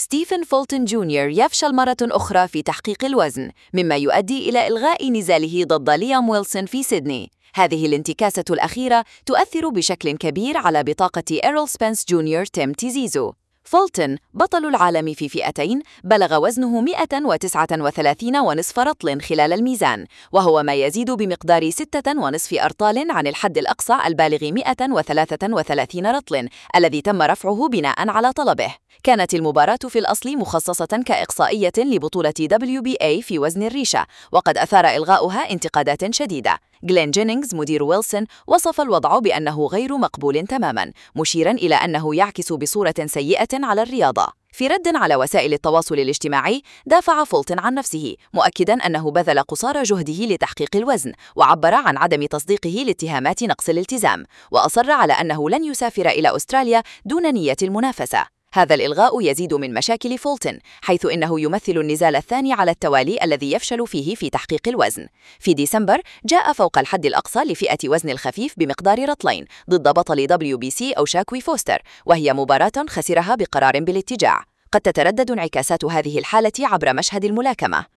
ستيفن فولتون جونيور يفشل مرة أخرى في تحقيق الوزن، مما يؤدي إلى إلغاء نزاله ضد ليام ويلسون في سيدني. هذه الانتكاسة الأخيرة تؤثر بشكل كبير على بطاقة إيرل سبنس جونيور تيم تيزيزو. فولتون بطل العالم في فئتين بلغ وزنه 139.5 رطل خلال الميزان، وهو ما يزيد بمقدار 6.5 أرطال عن الحد الأقصى البالغ 133 رطل الذي تم رفعه بناء على طلبه. كانت المباراة في الأصل مخصصة كإقصائية لبطولة WBA في وزن الريشة، وقد أثار إلغاؤها انتقادات شديدة. غلين جينينغز مدير ويلسون وصف الوضع بأنه غير مقبول تماما، مشيرا إلى أنه يعكس بصورة سيئة على الرياضة. في رد على وسائل التواصل الاجتماعي، دافع فولتون عن نفسه، مؤكدا أنه بذل قصارى جهده لتحقيق الوزن، وعبر عن عدم تصديقه لاتهامات نقص الالتزام، وأصر على أنه لن يسافر إلى أستراليا دون نية المنافسة. هذا الإلغاء يزيد من مشاكل فولتون، حيث إنه يمثل النزال الثاني على التوالي الذي يفشل فيه في تحقيق الوزن. في ديسمبر جاء فوق الحد الأقصى لفئة وزن الخفيف بمقدار رطلين ضد بطل WBC أوشاكوي فوستر، وهي مباراة خسرها بقرار بالاتجاع. قد تتردد انعكاسات هذه الحالة عبر مشهد الملاكمة.